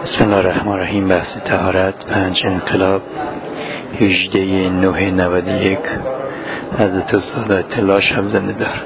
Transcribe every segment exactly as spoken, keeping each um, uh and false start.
بسم الله الرحمن الرحیم. بحث طهارت پنج انقلاب هجده نه نود و یک. حضرت استاد اطلاع شب زنده دار.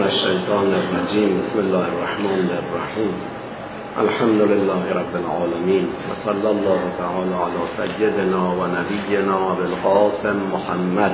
الشیطان الرجیم. بسم الله الرحمن الرحیم. الحمد لله رب العالمین و صلی الله تعالی علی سیدنا و نبینا بالقاسم محمد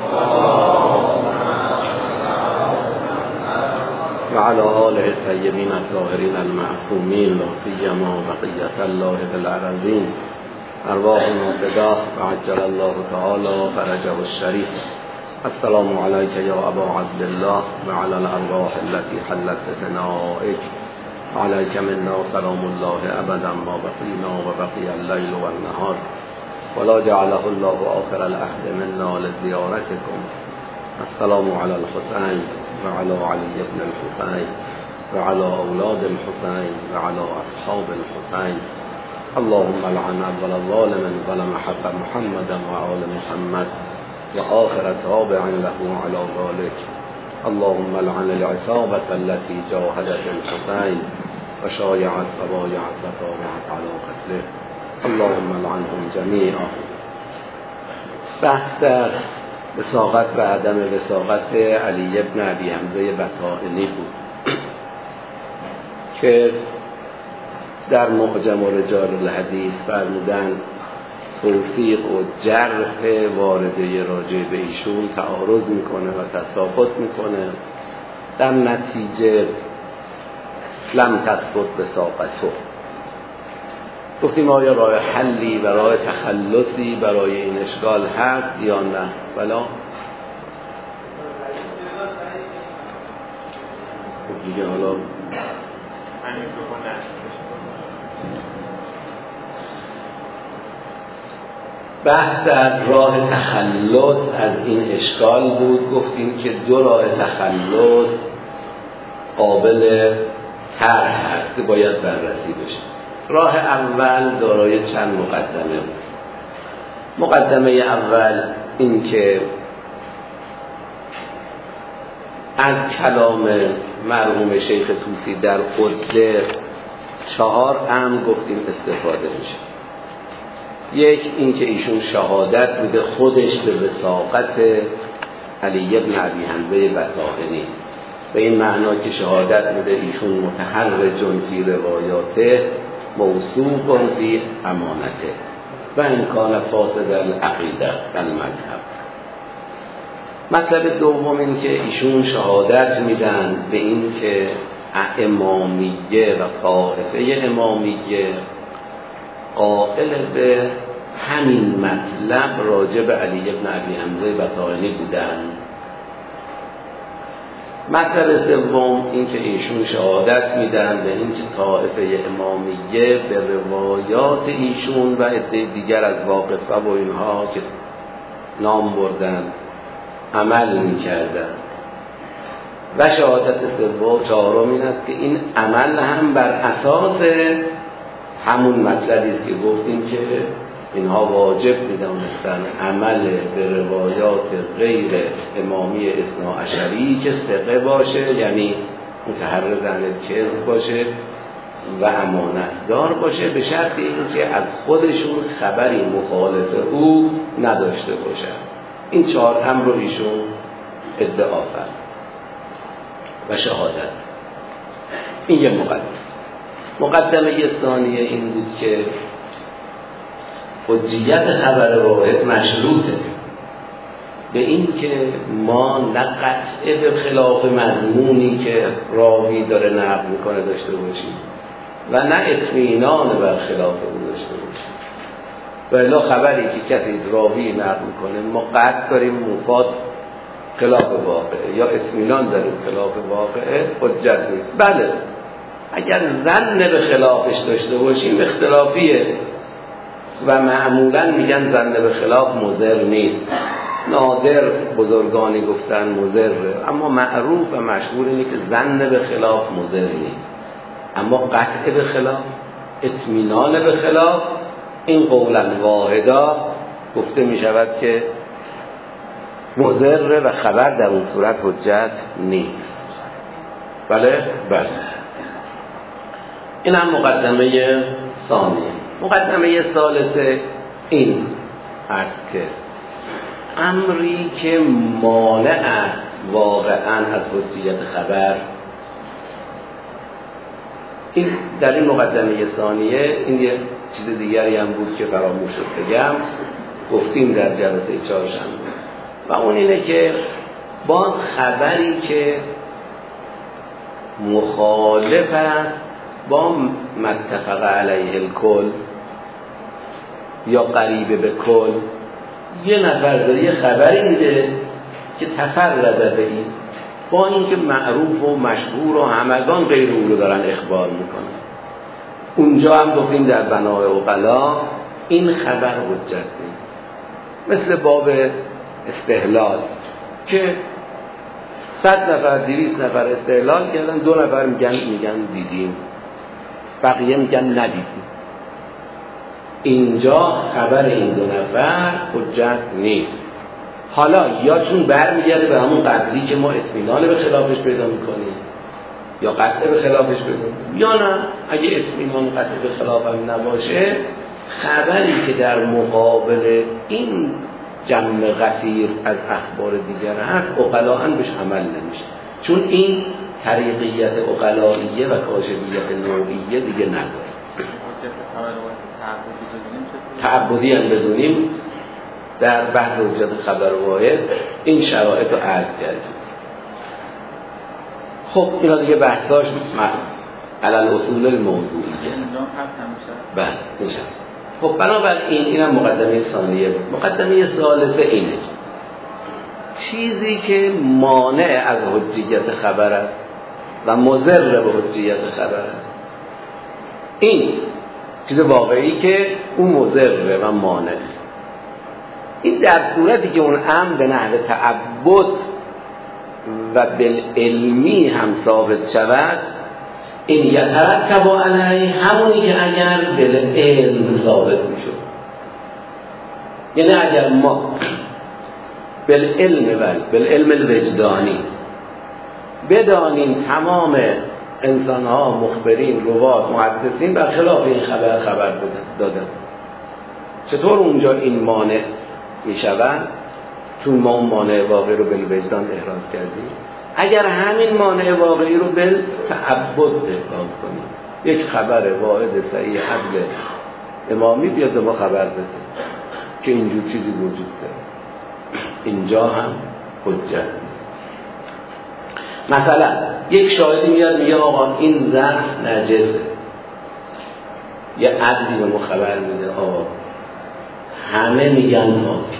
و علی آله الطیبین الطاهرین المعصومین لا سیما بقیة الله فی الارضین ارواحنا فداه و عجل الله تعالی فرجه الشریف. السلام علیک یا ابا عبدالله و علی الارواح التي حلت بفنائک علیک منا سلام الله ابدا ما بقینا و بقی اللیل و النهار ولا جعله الله آخر العهد منا لزیارتکم. السلام علی الحسین و علی علی بن الحسین و علی اولاد الحسین و علی اصحاب الحسین. اللهم لعن اول ظالم ظلم حق محمد و آل محمد و آخر تابع له على ذلك. اللهم لعن العصابة التي جاهدت الحسين وشايعت وبايعت وطابعت على قتله. اللهم لعنهم جميعا. بحث در وثاقت و عدم وثاقت علی ابن ابی حمزه بطائنی بود که در معجم رجال الحدیث فرمودن توثیق و جرح وارده راجع به ایشون تعارض میکنه و تساقط میکنه. در نتیجه لم تثبت وثاقته. گفتیم آیا راه حلی و راه تخلصی برای این اشکال هست یا نه؟ بلا خب دیگه حالا بحث در راه تخلص از این اشکال بود. گفتیم که دو راه تخلص قابل طرح هست که باید بررسی بشه. راه اول دارای چند مقدمه بود. مقدمه اول این که از کلام مرحوم شیخ طوسی در قدله چهار امر گفتیم استفاده میشه. یک این که ایشون شهادت بوده خودش به وثاقت علی ابن ابی حمزه بطائنی، به این معنا که شهادت بوده ایشون متحرجون فی روایاته موثوق فی امانته و امکان فاسد العقیده المذهب. مطلب دوم این که ایشون شهادت میدن به این که امامیه و طائفه امامیه قائل به همین مطلب راجع به علی ابن ابی حمزه بطائنی بودن. مطلب سوم این که ایشون شهادت میدن به این که طائفه امامیه به روایات ایشون و عده دیگر از واقفه و اینها که نام بردن عمل میکردن. و شهادت سوم چهارم این است که این عمل هم بر اساس همون مطلبی است که گفتیم که اینها واجب می‌دانستن عمل به روایات غیر امامی اثنا عشری که ثقه باشه، یعنی متحرز عن الکذب باشه و امانتدار باشه، به شرط اینکه از خودشون خبری مخالف او نداشته باشن. این چهار امر رو ایشون ادعا کرد و شهادت. این یه مقدمه. مقدمه ثانیه این بود که حجیت خبر واحد مشروطه به این که ما نه قطعه به خلاف مضمونی که راوی داره نقل میکنه داشته باشیم و نه اطمینان بر خلاف اون داشته باشیم. و الا خبری که کسی راوی نقل میکنه ما قطع داریم مفاد خلاف واقعه یا اطمینان داریم خلاف واقعه حجت نیست. بله اگر ظن به خلافش داشته باشیم اختلافیه و معمولا میگن ظن به خلاف مضر نیست. نادر بزرگانی گفتن مضره، اما معروف و مشهور اینه که ظن به خلاف مضر نیست. اما قطع به خلاف، اطمینان به خلاف، این قولا واحدا گفته میشود که مضر و خبر در اون صورت حجت نیست. بله بله. این هم مقدمه ثانیه. مقدمه ثالثه این است که امری که مانع است واقعا از حجیت خبر. این در این مقدمه ثانیه. این یه چیز دیگری هم بود که فراموش شد بگم، گفتیم در جلسه چهارشنبه، و اون اینه که با خبری که مخالف است با متفق علیه الکل یا قریب به کل، یه نفر داره یه خبری میده که تفرد به این، با اینکه معروف و مشهور و همگان غیر او رو دارن اخبار میکنن. اونجا هم گفتیم در بنای عقلا این خبر حجت نیست. مثل باب استحلال که صد نفر دویست نفر استحلال کردن، دو نفر میگن میگن دیدیم، بقیه میگن ندیدیم. اینجا خبر این دو نفر حجت نیست. حالا یا چون برمیگرده به همون قطعی که ما اطمینان به خلافش پیدا میکنیم یا قطع به خلافش پیدا میکنیم، یا نه اگه اطمینان قطع به خلاف هم نباشه، خبری که در مقابل این جمع غفیر از اخبار دیگر هست عقلاء بهش عمل نمیشه، چون این طریقیت عقلائیه و کاشفیت نوعیه دیگه نداره. تعبدی هم بدونیم در بحث حجت خبر واحد این شرایط رو عرض کردیم. خب اینا دیگه بحثاش علل اصول الموضوعیه. بله میشه. خب بنابراین این هم مقدمه ثانیه بود. مقدمه ثالثه اینه چیزی که مانع از حجیت خبر است و مضر به حجیت خبر است، این چیز واقعی که اون مضر و مانع، این در صورتی که اون امر به نحو تعبد و بالعلمی هم ثابت شود، این یترتب علیه همونی که اگر بالعلم ثابت میشد. یعنی اگر ما بالعلم ول بالعلم الوجدانی بدانیم تمام انسان ها مخبرین، روات، محدثین بر خلاف این خبر خبر دادن، چطور اونجا این مانع می شود؟ چون ما اون مانع واقعی رو بالوجدان احراز کردیم. اگر همین مانع واقعی رو بالتعبد احراز کنیم، یک خبر واحد صحیح عدل امامی بیاد ما خبر بده که اینجور چیزی وجود داره، اینجا هم حجت نیست. مثلا یک شاهدی میاد میگه آقا این ظرف نجسه، یه عدلی به ما خبر میده آقا همه میگن پاک،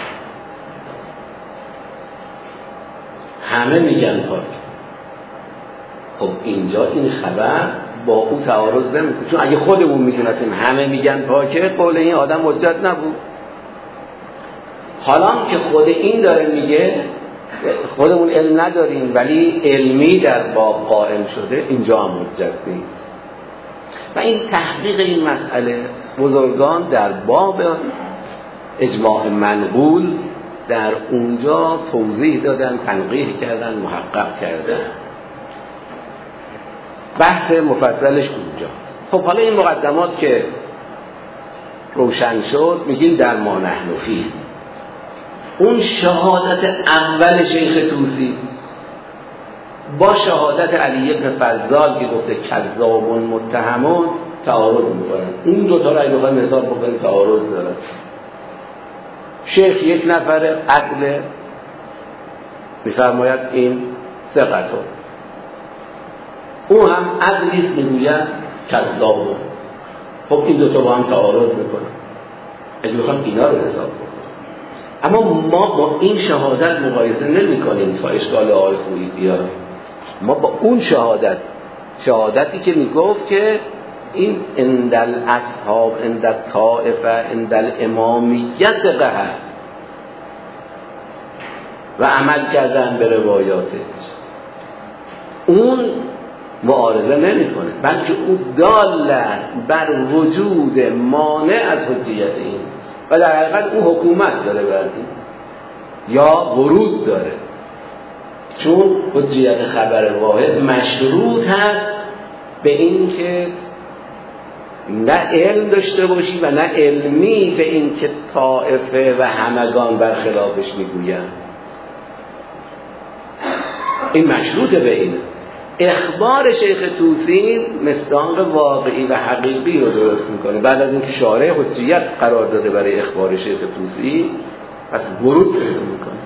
همه میگن پاک. خب اینجا این خبر با او تعارض نمیکنه، چون اگه خودمون میدونستیم همه میگن پاکه، قول این آدم حجت نبود. حالا که خود این داره میگه خودمون علم نداریم ولی علمی در باب قائم شده، اینجا هم حجت نیست. و این تحقیق این مسئله بزرگان در باب اجماع منقول در اونجا توضیح دادن، تنقیح کردن، محقق کردن. بحث مفصلش اونجاست. خب حالا این مقدمات که روشن شد، میگیم در ما نحن فیه. اون شهادت اول شیخ طوسی با شهادت علی بن فضال که گفته کذابون متهمون تعارض میکنن. اون دوتا را اگه بخوایم حساب بکنیم تعارض دارن. شیخ یک نفر عدل میفرماید این ثقتون، او هم عدلیست میگوید کذابون. خب این دوتا با هم تعارض میکنن اگه بخوایم اینا رو حساب بکنیم. اما ما با این شهادت مقایسه نمی کنیم تا اشکال آقای خویی بیاریم. ما با اون شهادت، شهادتی که میگفت که این اندل اصحاب اندل طائفه اندل امامیت قهر و عمل کردن به روایاتش، اون معارضه نمی کنه، بلکه او دال است بر وجود مانع از حجیت این و در حقیقت او حکومت داره بر این یا ورود داره، چون حجیت خبر واحد مشروط هست به این که نه علم داشته باشی و نه علمی به این که طائفه و همگان برخلافش میگوین. این مشروط به اینه. اخبار شیخ طوسی مصداق واقعی و حقیقی رو درست میکنه. بعد از اینکه شارع حجیت قرار داده برای اخبار شیخ طوسی، پس ورود پیدا میکنه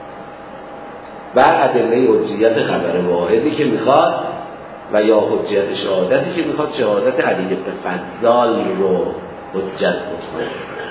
بر ادله حجیت خبر واحدی که میخواد و یا حجیت شهادتی که میخواد شهادت علی بن فضال رو حجت بکنه.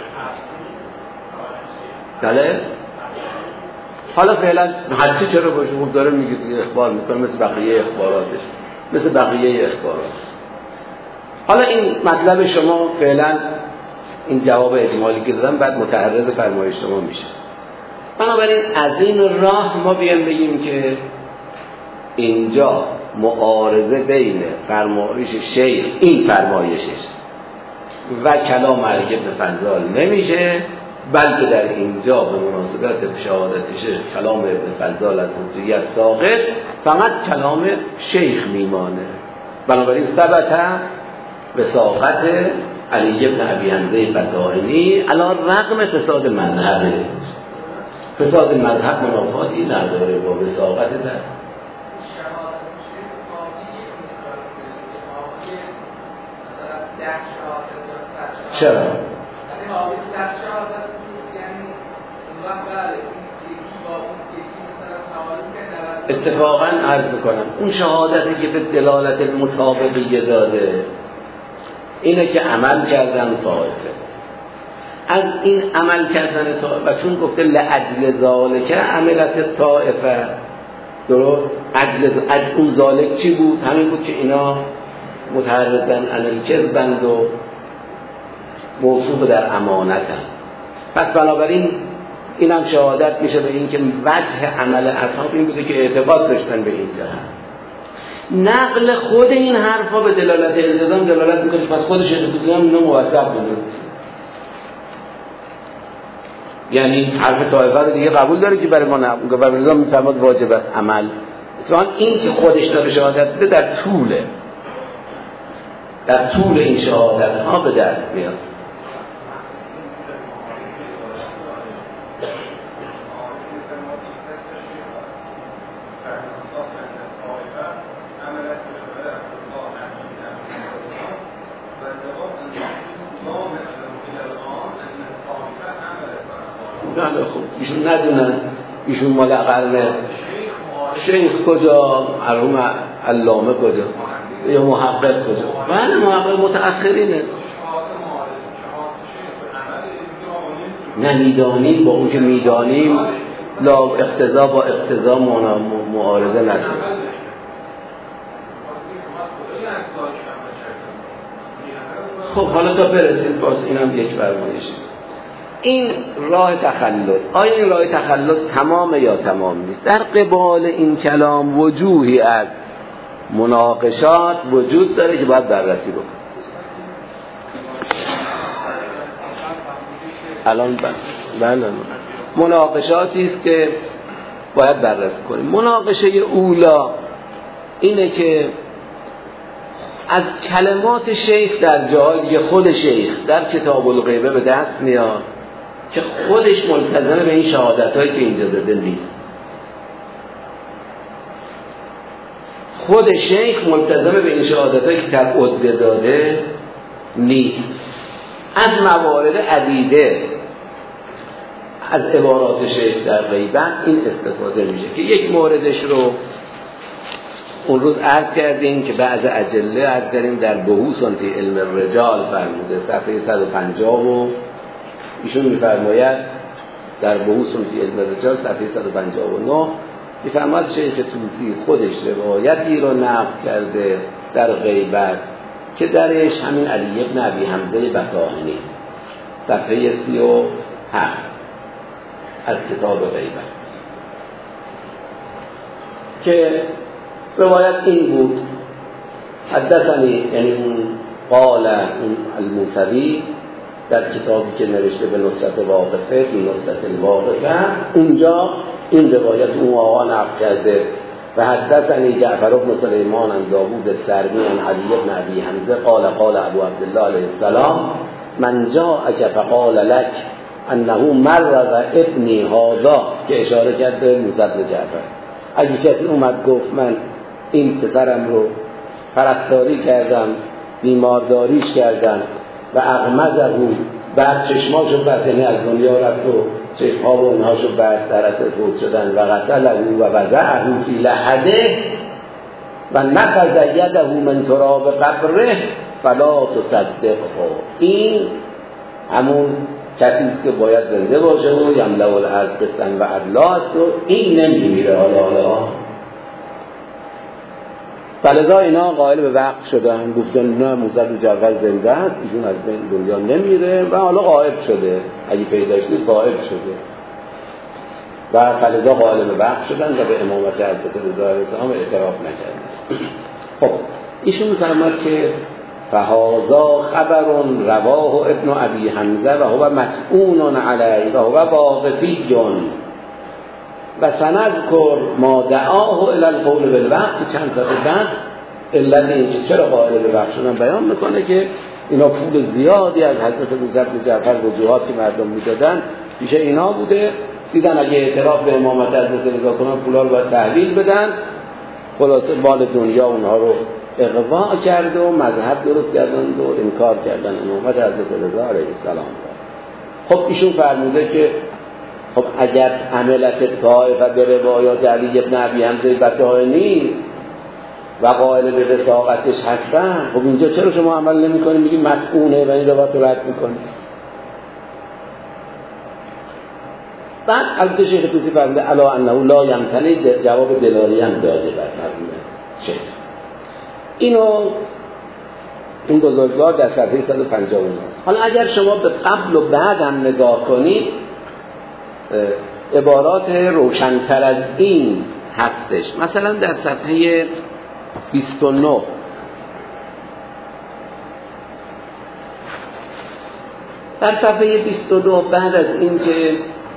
بله؟ حالا فعلا حدی چرا باشه؟ خوب داره میگه اخبار میکنه مثل بقیه اخباراتش، مثل بقیه اخبارات. حالا این مطلب شما فعلا این جواب اجمالی که دادم بعد متعرض فرمایش شما میشه. بنابراین از این راه ما بیان بگیم که اینجا معارضه بین فرمایش شیخ، این فرمایشش و کلام علی بن فضال نمیشه، بلکه در اینجا به مناسبت شهادت شیخ کلام ابن فضال از حجیت ساقط، فقط کلام شیخ میمانه. بنابراین ثبت وثاقت علی بن ابی حمزه بطائنی علی رغم فساد مذهبه. فساد مذهب منافاتی نداره با وثاقت در چرا؟ اتفاقا عرض میکنم اون شهادتی که به دلالت المطابقیه داده اینه که عمل کردن طائفه. از این عمل کردن طائفه و چون گفته لأجل ذالک عملت طائفه، درست؟ اجل اون ذالک چی بود؟ همین بود که اینا متعرضن عن الکذبند و موصوف در امانتن. پس بنابراین این هم شهادت میشه به این که وجه عمل اصحاب این بوده که اعتقاد داشتن به این جهت. نقل خود این حرفا به دلالت الزام دلالت میکنه، پس خود شیخ طوسی هم اینو موثق بوده، یعنی حرف طائفه رو دیگه قبول داره که برای ما نقل و الزام میفرماد واجب است عمل. مثلا این که خودش داره شهادت بده در طوله در طول این شهادت ها به دست میاد. نه خب ایشون ندونن ایشون مال قرن شیخ کجا، مرحوم علامه کجا، یا محقق کجا؟ بله محقق متأخرینه. نه میدانیم با اون که میدانیم لا اقتضا با اقتضا معارضه نداریم. خب حالا تا برسیم باز اینم یک فرمایشی. این راه تخلص، آیا این راه تخلص تمام یا تمام نیست؟ در قبال این کلام وجوهی از مناقشات وجود داره که باید بررسی بکنیم. الان بله مناقشاتی است که باید بررسی کنیم. مناقشه اولا اینه که از کلمات شیخ در جای خود شیخ در کتاب الغیبه به دست میاد که خودش ملتزم به این شهادتایی که اینجا داده نیست. خود شیخ ملتزم به این شهادتایی که تبعید داده نیست. از موارد عدیده از عبارات شیخ در غیبت این استفاده میشه که یک موردش رو اون روز عرض کردیم که بعض اجله عرض کردیم در بحوث فی علم الرجال فرموده صفحه صد و پنجاه و ایشون میفرماید در بحوث فی علم الرجال صفحه صد و پنجاه و نه میفرماید شیخ طوسی خودش روایتی رو نقل کرده در غیبت که درش همین علی بن ابی حمزه بطائنی صفحه سی و هفت از کتاب غیبت که روایت این بود حدثنی، یعنی اون قال اون الموسوی در کتابی که نوشته به نصرت واقفه فی نصرت الواقفه اونجا این روایت اون آقا نقل کرده و حدثنی جعفر بن سلیمان عن داوود السرمی عن علی بن ابی حمزه قال قال ابو عبدالله علیه السلام من جاءک فقال لك انه مرض ابنی هذا، که اشاره کرده موسی بن جعفر اگه کسی اومد گفت من این پسرم رو پرستاری کردم، بیمارداریش کردم و اغمضه بعد چشماشو بستنی از دنیا رفت و چشمها و اونهاشو بست در اثر فوت شدن و غسله و وضعه فی لحده و نفذ یده من تراب قبره فلا تصدقه. این همون کسی است که باید زنده باشه و یملأ الارض قسطا و عدلا است و این نمیمیره. حالا حالا فلذا اینا قائل به وقت شدن، گفتن نه موسی بن جعفر زنده است، ایشون از بین دنیا نمیره و حالا غائب شده، اگه پیداش نیست غائب شده و فلذا قائل به وقت شدن و به امامت حضرت رضا علیه السلام اعتراف نکردن. خب ایشون می‌فرماد که فهذا خبر رواه ابن ابی حمزه و هو مطعون علیه و هو واقفی و سنذکر ما دعاه الی القول بالوقت. چند تا بعد علت اینکه چرا قائل به وقت شدن بیان میکنه که اینا پول زیادی از حضرت موسی بن جعفر وجوهات که مردم میدادن پیش اینا بوده، دیدن اگه اعتراف به امامت حضرت رضا کنن پولا رو باید تحویل بدن، خلاصه مال دنیا اونها رو اغوا کرد و مذهب درست کردن و انکار کردن امامت حضرت رضا علیه السلام. خب ایشون فرموده که خب اگر عملت طائفه به روایات علی ابن ابی حمزه بطحانی و قائل به وثاقتش هستن، خب اینجا چرا شما عمل نمی کنید میگید مطعونه و این روایت رو رد میکنید؟ بعد البته شیخ توسی فرموده علا انه لا یمتنی جواب دلالی هم داده بر فرموده شیخ. اینو این بزرگوار در صفحه صد و پنجاه و نه. حالا اگر شما به قبل و بعد هم نگاه کنید عبارات روشن‌تر از این هستش. مثلا در صفحه بیست و نه در صفحه بیست و نه بعد از این که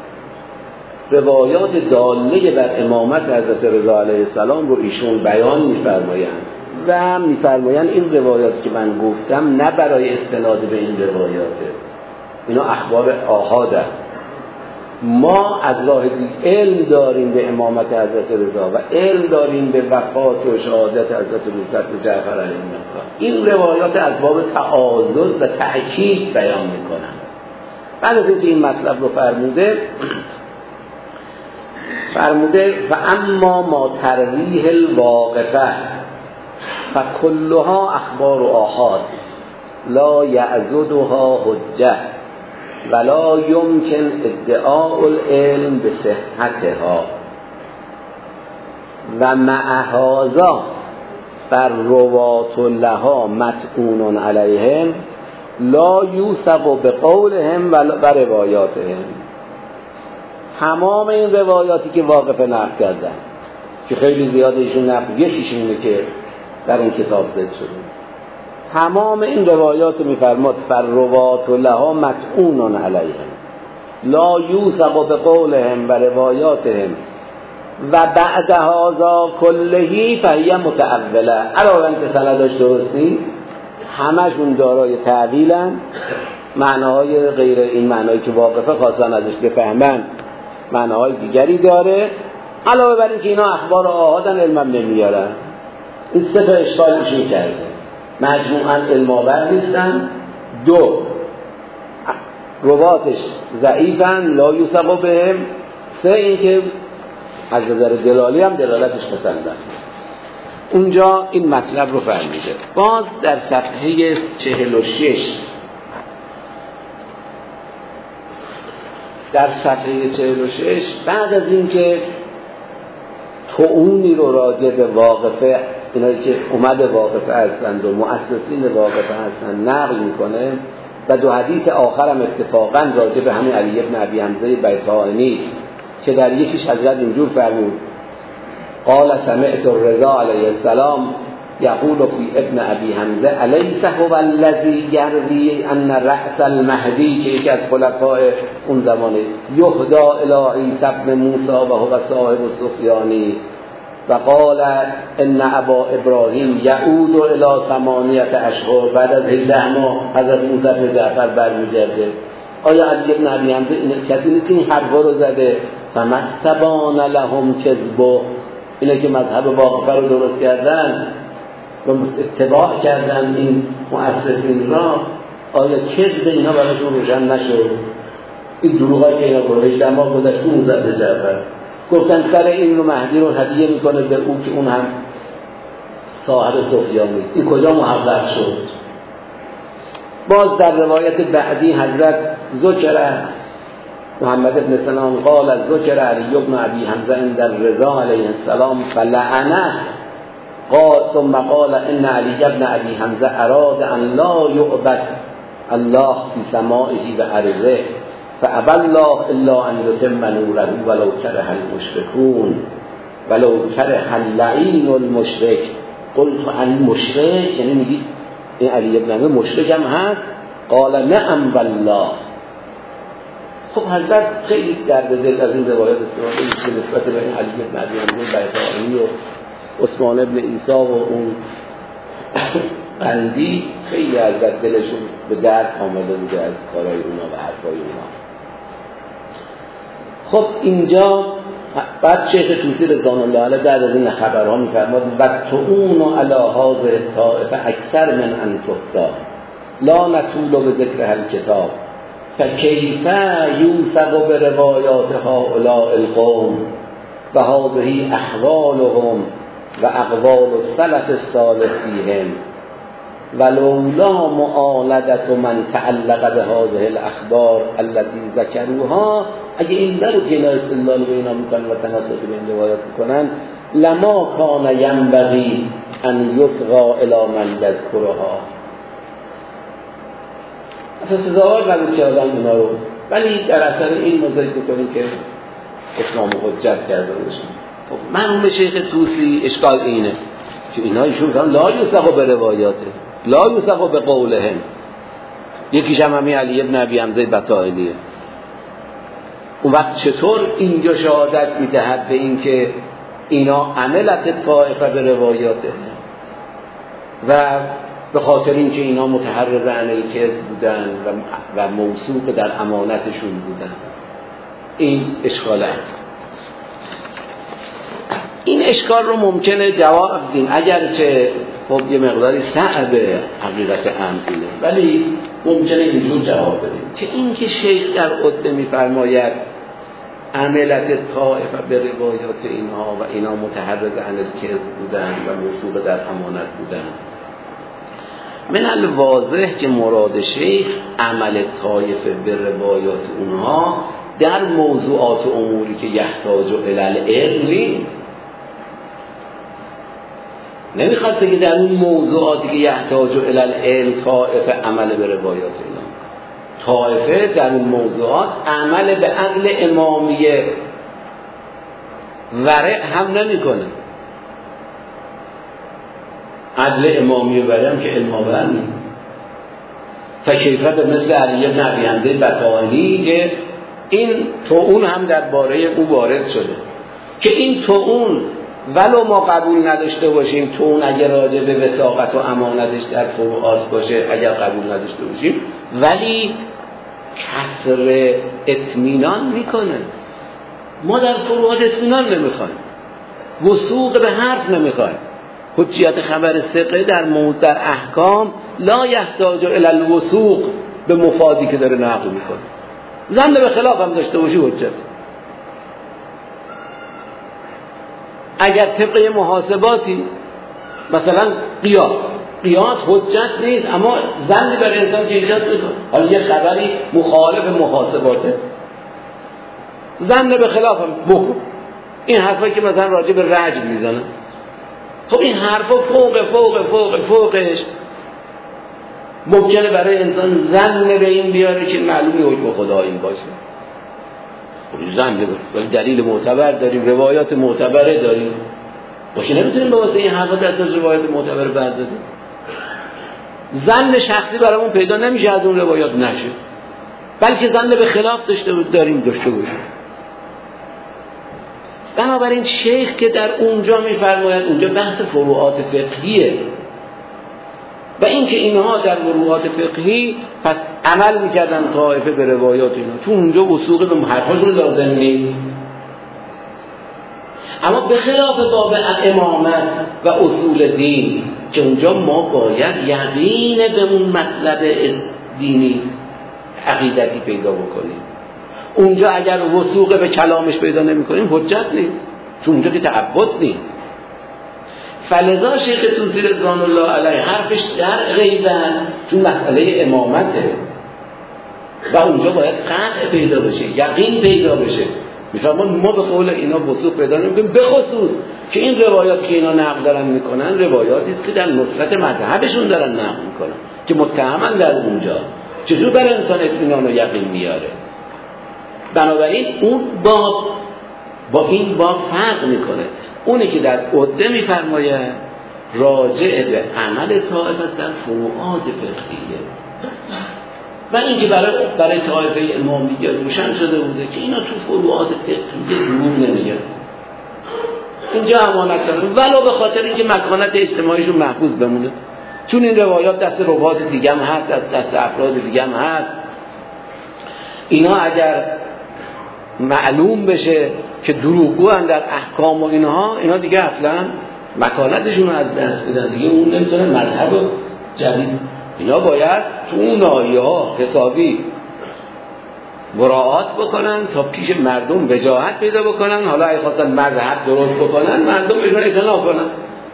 روایات داله بر امامت حضرت رضا علیه السلام رو ایشون بیان می‌فرمایند و می‌فرمایند این روایاتی که من گفتم نه برای استناد به این روایاته، اینا اخبار آحاده. ما از راه علم داریم به امامت حضرت رضا و علم داریم به وفات و شهادت حضرت موسی بن جعفر علیه السلام. این روایات از باب تعاضد و تأکید بیان میکنن. بعد از اینکه این مطلب رو فرموده فرموده و اما ما ترویح الواقفه فکلها اخبار و آحاد لا یعضدها حجه ولا یمکن ادعاء العلم به صحتها و مع هذا بر روات لها مطعون علیهم لا یوثق بقولهم و روایاتهم. تمام این روایاتی که واقف نقل کردن که خیلی زیاده ایشون نقل، یکیش اینه که در این کتاب ذکر شده، تمام این روایات میفرماد فالروات لها مطعون علیهم لا یوثق بقولهم و روایاتهم و بعد هذا کلهی فهی متأوله. علاوه اینکه سندش درستی همشون دارای تعویلن، معناهای غیر این معنایی که واقفه خواستن ازش بفهمن معناهای دیگری داره. علاوه بر اینکه اینا اخبار آحادن علمم نمیارن. این سه تا اشکالش میکرده، مجموعاً علم‌آور نیستن، دو رواتش ضعیفن لا یوثق بهم، سه اینکه از نظر دلالی هم دلالتش مسلم. اونجا این مطلب رو فرمیده. باز در صفحه چهل و شش در صفحه چهل و شش بعد از اینکه طعونی رو راجع به واقفه، اینایی که اومده واقفه هستند و مؤسسین واقفه هستند نقل میکنه و دو حدیث آخرم اتفاقا راجع به همین علی ابن ابی حمزه بیطحانی که در یکیش حضرت اینجور فرمود قال سمعت الرضا علیه السلام یقول فی ابن ابی حمزه الیس هو الذی یروی ان رأس المهدی، که یکی از خلفاء اون زمانه، یهدا الی عیسی ابن موسی و هو صاحب السفیانی و قال ان ابا ابراهیم یعود الی ثمانیت اشهر، بعد از هجده ماه حضرت موسی بن جعفر برمیگرده. آیا علی ابن ابی حمزه این کسی نیست که این حرفا رو زده؟ فمستبان لهم کذبه، اینا که مذهب واقفه رو درست کردن و اتباع کردن این مؤسسین را، آیا کذب اینا براشون روشن نشد؟ این دروغایی که اینا گذاشت ما گذاشت اون زده جعفر گفتن سر این رو مهدی رو هدیه میکنه به او که اون هم صاحب سفیان نیست. این کجا محقق شد؟ باز در روایت بعدی حضرت ذکر محمد بن سلام قال ذکر علی بن ابی حمزه در رضا علیه السلام فلعنه قال ثم قال ان علی بن ابی حمزه اراد ان لا يعبد الله في سمائه و ارضه فابى الله الا ان يتم نوره ولو كره المشركون ولو كره اللعين المشرك. قلت عن المشرك یعنی میگی این علی بن ابی مشرک هم هست؟ قال نعم والله. خب حضرت خیلی درد دل از این روایت استفاده که نسبت به این علی بن ابی حمزه بیضایی و عثمان بن عیسی و اون قندی خیلی از دلشون به درد آمده بوده از کارهای اونا و حرفای اونا. خب اینجا بعد شیخ توسی رضوان الله علیه در از این خبرها میفرماد و تعون علی هذه الطائفه اکثر من ان تحصی لا نطول بذکر الکتاب فکیف یوثق بروایات هؤلاء القوم و هذه احوالهم و اقوال السلف الصالح فیهم ولولا معالجه من تعلق به هذه الاخبار التي ذکروها. اگه این نبود که اینا استدلال به اینا میکنن و تناسخ به این روایات میکنن لما کان ینبغی ان یصغى الی من یذکرها. اصلا سزاوار نبود که آدم اینا رو، ولی در اثر این مدرک میکنیم که اسلام حجت کرده باشیم. خب مرحوم شیخ طوسی اشکال اینه که اینا ایشون میگن لا یوثق به روایاته لا یوثق به قولهم. یکیش هم همین علی بن ابی حمزه بطائلیه. اون وقت چطور اینجا شهادت میدهد به این که اینا عملت طائفه به روایاته و به خاطر اینکه اینا متحرز عن الکذب بودن و, و موثوق در امانتشون بودن. این اشکاله. این اشکال رو ممکنه جواب بدیم اگرچه خب یه مقداری صعبه حقیقت امثله، ولی ممکنه اینجور جواب بدیم که این که شیخ در عده میفرماید عملت طائفه به روایات اینها و اینا متحرز عن الکذب بودن و موثوق در امانت بودن، من الواضح که مراد شیخ عمل طائفه به روایات اونها در موضوعات اموری که یحتاج الی العلم نیست. نمیخواد بگه در اون موضوعاتی که یحتاج الی العلم طائفه عمل به روایات اینا. طائفه در اون موضوعات عمل به عقل امامیه ورع هم نمیکنه. عدل امامیه ورع هم که علم آور نیست. فکیفه به مثل علی بن ابی حمزه بطائلی که این طعون هم درباره او وارد شده که این طعون ولو ما قبول نداشته باشیم، طعون اگر راجع به وثاقت و امانتش در فروعات باشه اگر قبول نداشته باشیم، ولی کسر اطمینان میکنه. ما در فروعات اطمینان نمیخوایم، وثوق به حرف نمیخوایم. حجیت خبر ثقه در موضوع در احکام لا یحتاج الی الوثوق به مفادی که داره نقل میکنه. ظن به خلاف هم داشته باشی حجت. اگر طبق محاسباتی مثلا قیاس قیاس حجت نیست، اما ظن بر انسان که ایجاد میکنه. حالا یه خبری مخالف محاسباته، ظن به خلاف هم بکن. این حرفایی که مثلا راجع به رجل میزنه، خب این حرفا فوق فوق فوق فوقش ممکنه برای انسان ظن به این بیاره که معلومی حکم خدا این باشه. خب ظن به ولی دلیل معتبر داریم، روایات معتبره داریم، باشه نمیتونیم به واسه این حرفا دست از روایات معتبر برداریم. ظن شخصی برامون پیدا نمیشه از اون روایات نشه، بلکه ظن به خلاف داشته داریم داشته باشیم. بنابراین شیخ که در اونجا میفرماید اونجا بحث فروعات فقهیه و اینکه اینها در فروعات فقهی پس عمل میکردن طائفه به روایات اینا، تو اونجا وثوق به حرفاشون لازم نیست. اما به خلاف باب امامت و اصول دین که اونجا ما باید یقین به اون مطلب دینی عقیدتی پیدا بکنیم. اونجا اگر وثوق به کلامش پیدا نمی کنیم حجت نیست، چون اونجا که تعبد نیست. فلذا شیخ طوسی رضوان الله علیه حرفش در غیبن، چون مسئله امامته و اونجا باید قطع پیدا بشه، یقین پیدا بشه. میفرمان ما به قول اینا وثوق پیدا نمی‌کنیم، به خصوص که این روایاتی که اینا نقل دارن میکنن روایاتی است که در نصرت مذهبشون دارن نقل میکنن که متهمن در اونجا. چطور برای انسان اطمینان و یقین میاره؟ بنابراین اون باب با این باب فرق میکنه. اونی که در عده میفرماید راجع به عمل طائفه است در فروعات فقهیه، و این که برای برای طائفه امامیه روشن شده بوده که اینا تو فروعات فقهیه دروغ نمیگن، اینجا امانت دارن، ولو به خاطر اینکه مکانت اجتماعیشون محفوظ بمونه، چون این روایات دست روات دیگه هم هست، دست, دست افراد دیگه هم هست. اینا اگر معلوم بشه که دروغگو هم در احکام و اینها، اینا دیگه اصلا مکانتشون رو از دست بدن، دیگه اون نمیتونه مذهب جدید. اینا باید تو اون آیه ها حسابی مراعات بکنن تا پیش مردم وجاهت پیدا بکنن. حالا اگه خواستن مذهب درست بکنن، مردم بهشون اعتنا کنن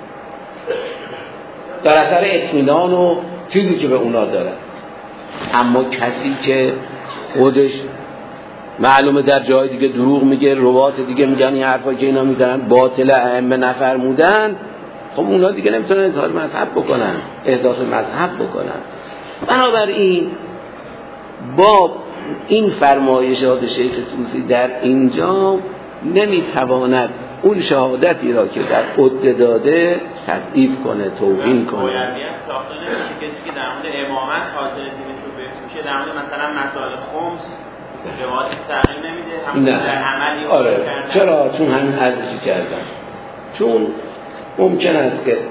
در اثر اطمینان و چیزی که به اونا دارن. اما کسی که خودش معلومه در جای دیگه دروغ میگه، روات دیگه میگن این حرفا که اینا میزنن باطل، ائمه نفرمودن، خب اونا دیگه نمیتونن اظهار مذهب بکنن، احداث مذهب بکنن. بنابراین با این فرمایشات شیخ طوسی در اینجا نمیتواند اون شهادتی را که در عده داده تضعیف کنه، توهین کنه. باید ساخته نمیشه کسی که در مورد امامت حاضر تیمش رو بفروشه، در مورد مثلا مسائل خمس روایت تغییر نمیده، همون در عملی آره. چرا؟ چون همین عرضی کردن، چون ممکن است که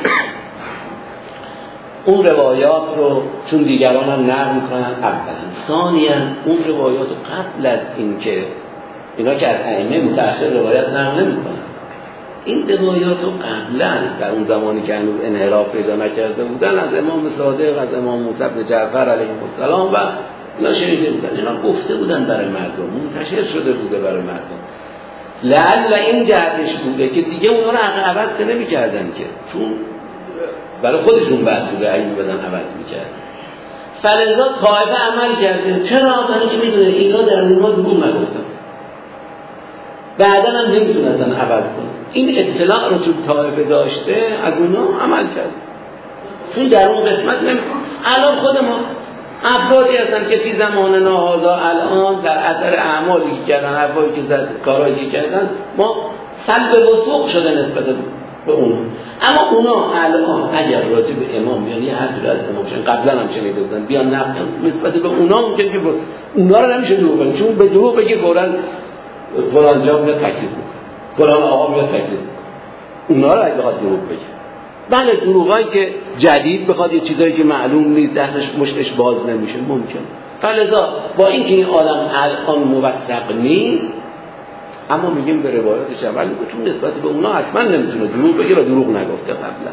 اون روایات رو چون دیگران هم نقل میکنن اولا، ثانیاً اون روایات رو قبل از اینکه اینا که از ائمه متأخر روایت نقل نمیکنن، این روایات رو قبلا در اون زمانی که هنوز انحراف پیدا نکرده بودن از امام صادق، از امام موسی بن جعفر علیه السلام و اینا شنیده بودن، اینا گفته بودن برای مردم، منتشر شده بوده برای مردم. لعل این جهتش بوده که دیگه اونا رو عوض نمی‌کردن که، چون برای خودشون بعد بوده این بدن عوض می‌کردن. فلذا طائفه عمل کرده. چرا؟ برای که میدونه اینا در اونها دروغ نگفتن، بعدا هم نمیتونستن عوض کنن. این اطلاع رو تو طائفه داشته، از اونها عمل کرد، چون در اون قسمت نمیتونه. الان خود ما افرادی هستن که فی زمان نهادا الان در اثر اعمالی که کردن، حرفایی که زد، کارهایی که کردن، ما سلب وثوق شده نسبت به اون. اما اونا الان اگر راجع به امام بیان یه حرفی از امامشون قبلا هم شنیده بودن، بیان نقل نسبت به اونا، ممکنه که اونا رو نمیشه دروغ بگن، چون به دروغ بگی فوراً فلان جا میاد تکذیب میکنه، فلان آقا میاد تکذیب میکنه. اونا رو اگه بخواد دروغ بگه، بله دروغایی که جدید بخواد یه چیزایی که معلوم نیست دستش مشتش باز نمیشه ممکن. فلذا با اینکه این آدم الان موثق نیست، اما میگیم به روایاتش عمل میکنه، چون نسبت به اونا حتما نمیتونه دروغ بگه و دروغ نگفته قبلا.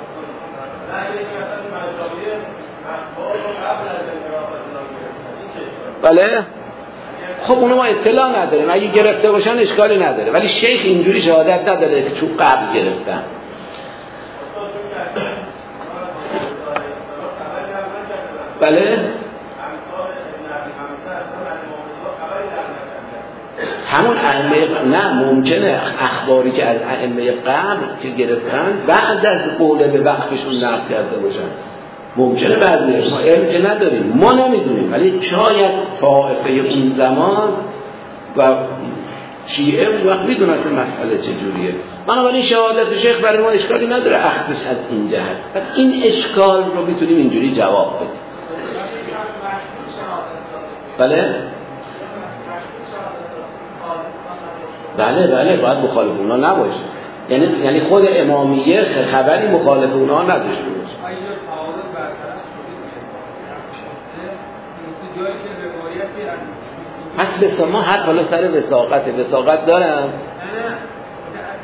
بله خب اونو ما اطلاع نداریم، اگه گرفته باشن اشکالی نداره، ولی شیخ اینجوری شهادت نداره که چون قبل گرفتن. بله همون ائمه، نه ممکنه اخباری که از ائمه قبل که گرفتن بعد از قول به وقفشون نقل کرده باشن، ممکنه بعضیش، ما علم که نداریم، ما نمیدونیم، ولی شاید طائفه اون زمان و شیعه اون وقت میدونن که مسئله چجوریه. بنابراین شهادت شیخ برای ما اشکالی نداره اخذش از این جهت، پس این اشکال رو میتونیم اینجوری جواب بدیم. بله بله بله باید مخالف اونا نباشه، یعنی یعنی خود امامیه خبری مخالف اونا نداشته باشه. پس بسا ما حد حالا سر وثاقت وثاقت دارم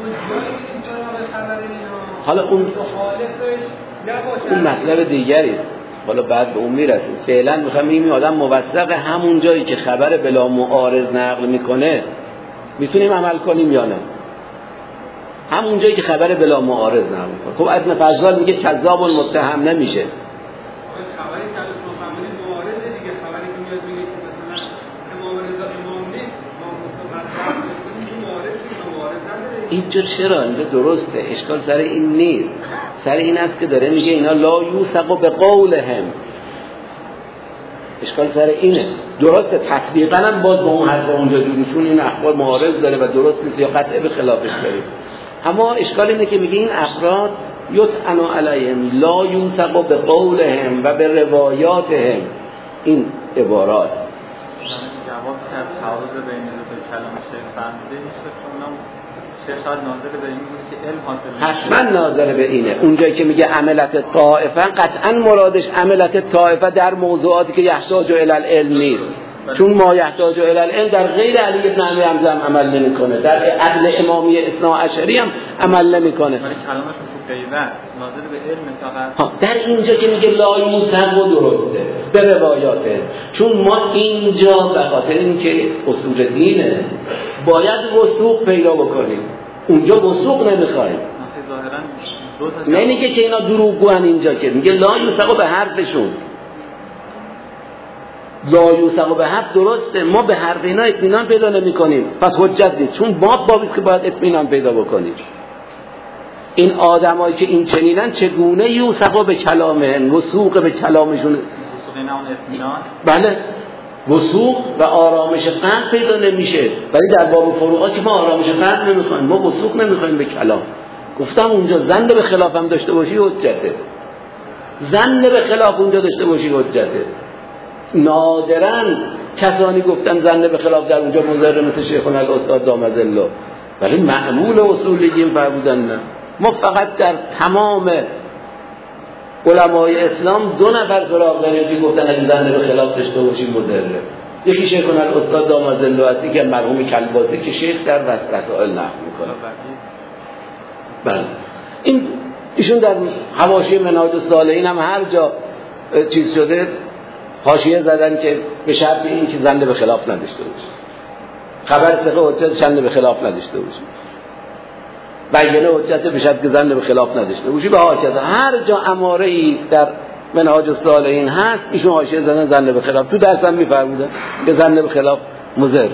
حالا اون اون مطلب دیگری است، حالا بعد به اون میرسیم. فعلا میخوام این آدم موثق همون جایی که خبر بلا معارض نقل میکنه میتونیم عمل کنیم یا نه؟ همون جایی که خبر بلا معارض نقل میکنه. خب ابن فضال میگه کذاب و متهم نمیشه. خبری که از محمد معارضه دیگه، خبری که میاد میگه که مثلا امام رضا امام نیست، امام مصطفی معارض معارض نداره. اینجا چرا؟ اینجا درسته، اشکال سر این نیست. سر این است که داره میگه اینا لا یوثق به قولهم. اشکال سر اینه. درسته تطبیقا هم باز با اون حرف اونجا جوریشون این اخبار معارض داره و درست نیست یا قطعه به خلافش داره. اما اشکال اینه که میگه این افراد یطعن علیهم لا یوثق به قولهم و به روایاتهم. این عبارات جواب کرد تعارض بین دو کلام شیخ فهمیده نیست چون اونم شیخ ناظر به این بود که علم حاصل حتما ناظر به اینه. اونجایی که میگه عملت طائفه قطعا مرادش عملت طائفه در موضوعاتی که یحتاج الی العلم نیست، چون ما یحتاج الی العلم در غیر علی بن ابی حمزه هم عمل نمیکنه، در عدل امامی اثنا عشری هم عمل نمیکنه. ولی کلامش تو غیبت ناظر به علم فقط. در اینجا که میگه لا یوثق و درسته به روایاته، چون ما اینجا به خاطر اینکه اصول دینه باید وثوق پیدا بکنیم، اونجا وثوق نمیخوایم. نمیگه که اینا دروغگوان، اینجا که میگه لا یوثق به حرفشون. لا یوثق به حرف درسته، ما به حرف اینا اطمینان پیدا نمی کنیم، پس حجت نیست، چون ما بابیست که باید اطمینان پیدا بکنیم. این آدمایی که این چنینن چگونه یوثق به کلامهن، وثوق به کلامشون، بله وثوق و آرامش قلب پیدا نمیشه. ولی در باب فروعات که ما آرامش قلب نمیخوایم، ما وثوق نمیخوایم به کلام. گفتم اونجا ظن به خلاف هم داشته باشی حجته، ظن به خلاف اونجا داشته باشی حجته. نادراً کسانی گفتن ظن به خلاف در اونجا مضر مثل شیخنا الاستاد دامت الله، ولی معمول اصولیین فرمودن نه. ما فقط در تمام علمای اسلام دو نفر سراغ داریم که گفتن اگه ظن به خلاف داشته باشی مضره. یکی شیخنا الاستاد دامت الله هستی که مرحوم کلباسی که شیخ در رسائل نقل میکنه. بله این ایشون در حواشی منهاج الصالحین هم هر جا چیز شده حاشیه زدن که به شرط این که ظن به خلاف نداشته باشه، خبر ثقه حجت ظن به خلاف نداشته باشه، بیانه حجت به شرط که ظن به خلاف نداشته باشه. به هاکذا هر جا اماره ای در منهاج الصالحین هست ایشون حاشیه زدن ظن به خلاف. تو درس هم میفرمودن که ظن به خلاف مضر.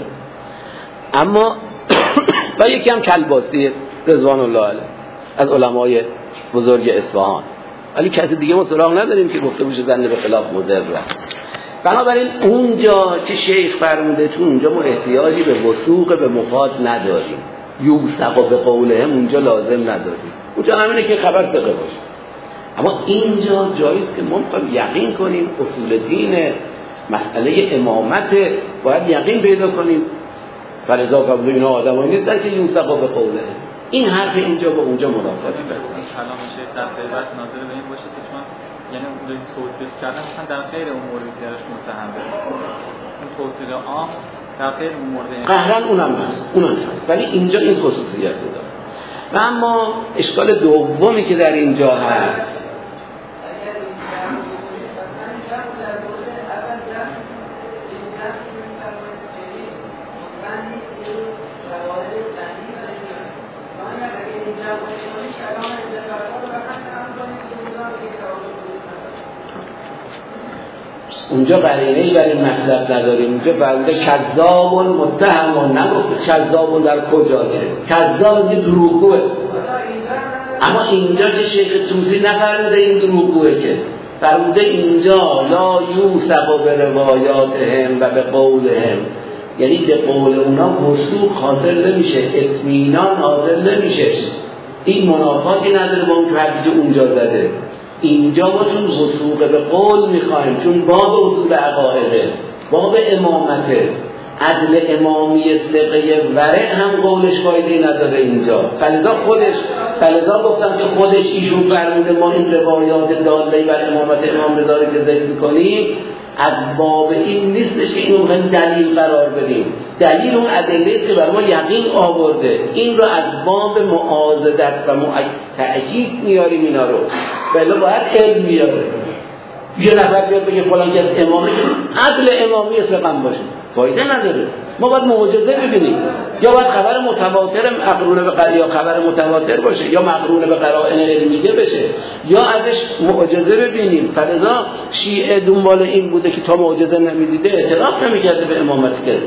اما و یکی هم کلباسی رضوان الله علیه از علمای بزرگ اصفهان، ولی کسی دیگه ما سراغ نداریم که گفته باشه ظن به خلاف مضر. بنابراین اونجا که شیخ فرموده چون اونجا ما احتیاجی به وثوق به مفاد نداریم، یوثق به قولهم اونجا لازم نداریم، اونجا همینه که خبر ثقه باشه. اما اینجا جاییست که ما میخوایم یقین کنیم اصول دین، مسئله امامت باید یقین پیدا کنیم. فلذا قبل اینا آدمایی نیستن که یوثق به قولهم. این حرف اینجا با اونجا منافاتی داره. کلام شیخ در غیبت ناظر به این باشه که چون یعنی اون توصیف کردن مثلا در غیر اون موردی که درش متهم به اون توصیف عام در غیر اون مورد قهرن اونم هست، اونم هست، ولی اینجا این خصوصیت داره. و اما اشکال دومی که در اینجا هست اونجا قرینه‌ای در این مطلب نداریم. اونجا فرموده کذاب متهم، نگفته کذاب در کجا که کذاب اینجا دروغگوه. اما اینجا که شیخ توسی نفرموده این دروغگوه، که فرموده اینجا لا یوثق به روایاتهم و به قولهم، یعنی به قول اونا وثوق حاصل نمیشه، اطمینان حاصل نمیشه. این منافاتی نداره با اون که اونجا زده. اینجا ما چون وثوق به قول میخوایم، چون باب اصول عقایده، باب امامته، عدل امامی ثقه ورع هم قولش فایده نداره اینجا. فلذا خودش فلذا گفتم که خودش ایشون فرموده ما این روایات داله بر امامت امام رضا رو که ذکر میکنیم از باب این نیستش که اینو هم دلیل قرار بدیم، دلیل اون ادله که بر ما یقین آورده، این رو از باب معاضدت و تأکید میاریم اینا رو، ولی باید علم بیاره. یه نفر بیاد بگه فلان کس امامه، عدل امامی ثقم باشه، فایده نداره. ما باید معجزه ببینیم، یا باید خبر متواتر مقرون به قرائن، یا خبر متواتر باشه، یا مقرون به قرائن علمیه بشه، یا ازش معجزه ببینیم. فلذا شیعه دنبال این بوده که تا معجزه نمیدیده اعتراف نمیکرده به امامت کرده.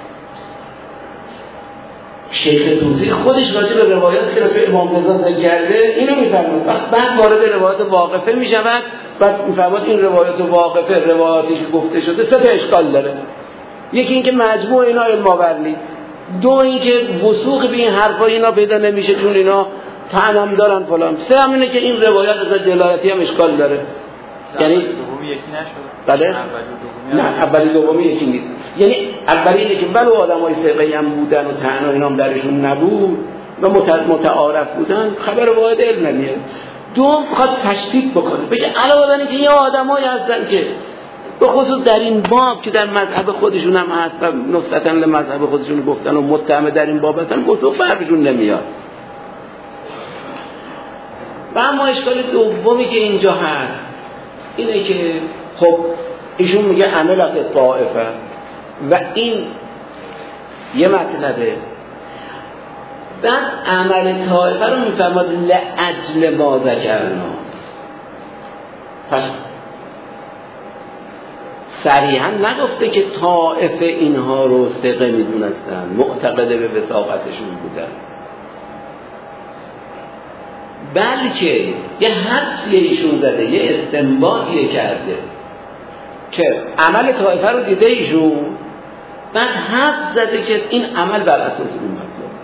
شیخ توسی خودش راجع به روایات که به امام رضا ذکر کرده اینو میفرماد. وقت بعد وارد روایات واقفه میشود، بعد میفرماد این روایات واقفه، روایاتی که گفته شده سه تا اشکال داره. یکی اینکه مجموع اینا علم آور نیست، دو اینکه وثوق به این حرفا اینا پیدا نمیشه چون اینا طعن دارن فلان، سه هم اینه که این روایات از دلالتی هم اشکال داره. یعنی دومی یکی نشد. بله؟ نه اولی دومی یکی نیست. یعنی اولی اینه که ولو آدمای ثقه هم بودن و طعن و اینا هم درشون نبود و متعارف بودن، خبر واحد علم نمیاد. دوم میخواد تشدید بکنه، بگه علاوه بر اینکه یه آدمایی هستن که به خصوص در این باب که در مذهب خودشون هم هست و نسبتاً لمذهب خودشون گفتن و متهم در این باب هستن، وثوق فرقشون نمیاد. و اما اشکال دومی که اینجا هست اینه که خب ایشون میگه عملت طائفه و این یه مطلبه، بعد عمل طائفه رو میفرماد لأجل ما ذکرنا. پس صریحا نگفته که طائفه اینها رو ثقه میدونستن، معتقد به وثاقتشون بودن، بلکه یه حدسی ایشون زده، یه استنباطی کرده که عمل طائفه رو دیده ایشون، بعد حدس زده که این عمل بر اساس اون مطلب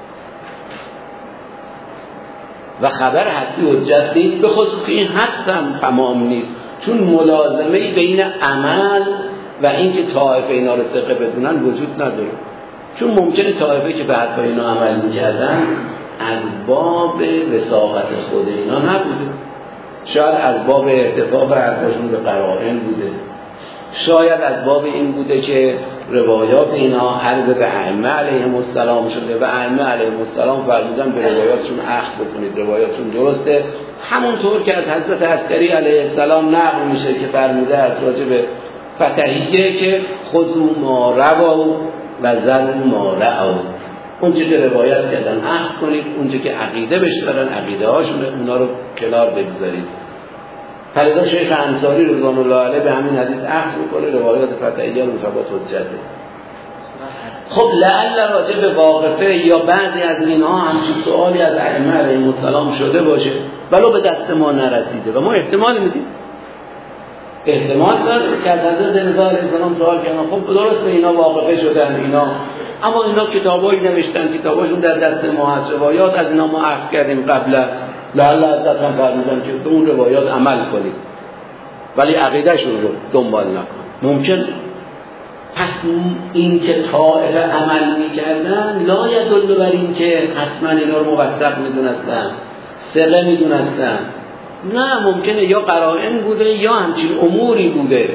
و خبر حدسی حجت نیست، به خصوص که این حدس هم تمام نیست، چون ملازمه‌ای بین عمل و اینکه طائفه اینا رو ثقه بدونن وجود نداره. چون ممکنه طائفه که به حرف اینا عمل می‌کردن از باب وثاقت خود اینا نبوده، شاید از باب احتفاظ به حرفشون به قرائن بوده، شاید از باب این بوده که روایات اینا عرض به ائمه علیهم السلام شده و ائمه علیهم السلام فرمودن به روایاتشون اخذ بکنید، روایاتشون درسته، همونطور که از حضرت عسکری علیه السلام نقل میشه که فرموده از راجع به فتحیه که خذوا ما روا و ذروا ما رأوا، اونچه که روایت کردن اخذ کنید، اونچه که عقیده بهش دارن عقیده هاشونه اونا رو کنار بگذارید. فلذا شیخ انصاری رضوان الله علیه به همین حدیث اخذ میکنه، روایات فتحیه رو مثبت حجته. خب لعل راجع به واقفه یا بعضی از اینها همچین سوالی از ائمه علیهم السلام شده باشه ولو به دست ما نرسیده و ما احتمال میدیم، احتمال داره که از حضرت رضا علیه السلام سوال کردن خب درسته اینا واقفه شدن اینا، اما اینا کتابایی نوشتن، کتاباشون در دست ما هست، روایات از اینا ما اخذ کردیم قبلا، لعل حضرت هم فرمودن که به اون روایات عمل کنید ولی عقیدهشون رو دنبال نکن. ممکن پس این که طائفه عمل میکردن لا یدل بر این که حتما اینا رو موثق میدونستن، ثقه میدونستن، نه ممکنه یا قرائن بوده یا همچین اموری بوده.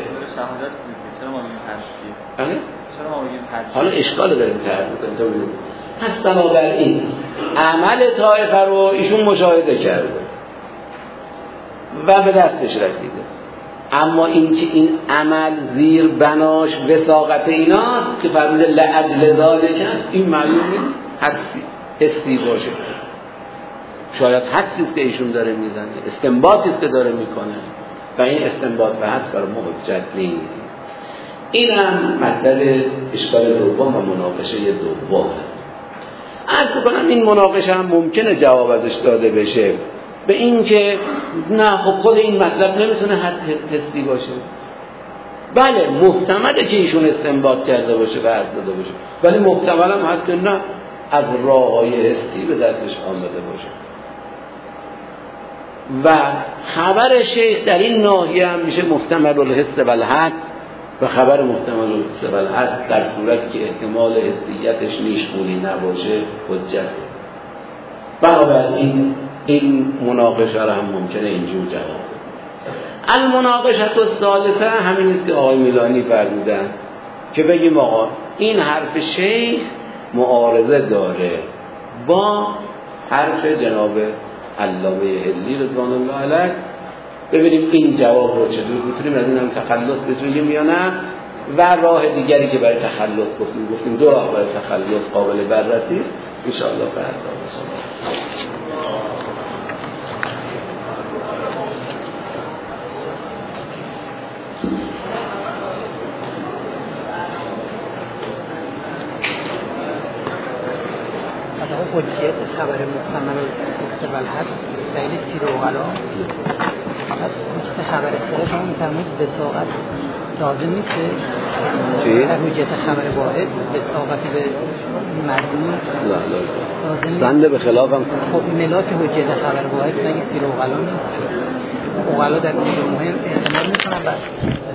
حالا اشکال داریم تعریف کنیم. پس بنابراین عمل طائفه رو ایشون مشاهده کرده و به دستش رسیده، اما این که این عمل زیر بناش وثاقت ایناست که فرموده لأجل ذالک است، این معلوم نیست حدسی حسی باشه، شاید حدسی است که ایشون داره میزنه، استنباطی است که داره میکنه و این استنباط به حدس برای ما حجت نیست. این هم مطلب اشکال دوم و مناقشه دوم. عرض بکنم این مناقشه هم ممکنه جواب ازش داده بشه به این که نه خب خود این مطلب نمیتونه حد حسی باشه. بله محتمله که ایشون استنباط کرده باشه و حد داده باشه، ولی محتمل هم هست که نه از راه‌های حسی به دستش آمده باشه. و خبر شیخ در این ناحیه هم میشه محتمل الحس و الحد و خبر محتمل الحس و الحد در صورتی که احتمال حسیتش نیشگونی نباشه حجت. بنابراین این مناقشه را هم ممکنه اینجور جواب بده. المناقشه الثالثه همین است که آقای میلانی فرمودن که بگیم آقا این حرف شیخ معارضه داره با حرف جناب علامه حلی رضوان الله علیه. ببینیم این جواب رو چطور میتونیم از این هم تخلص بجوییم یا نه. و راه دیگری که برای تخلص گفتیم گفتیم دو راه برای تخلص قابل بررسی است ان شاء الله. فردا حجیت خبر محتمل استقبال هست دلیل سیر و غلا حجیت خبر استقبال شما میفرمایید وثاقت لازم نیست در حجیت خبر واحد وثاقتی به مردم لازم سنده به خلاف هم خب ملاک حجیت خبر واحد مگه سیر و غلا نیست؟ و غلا در امور مهم اعتماد میکنم بر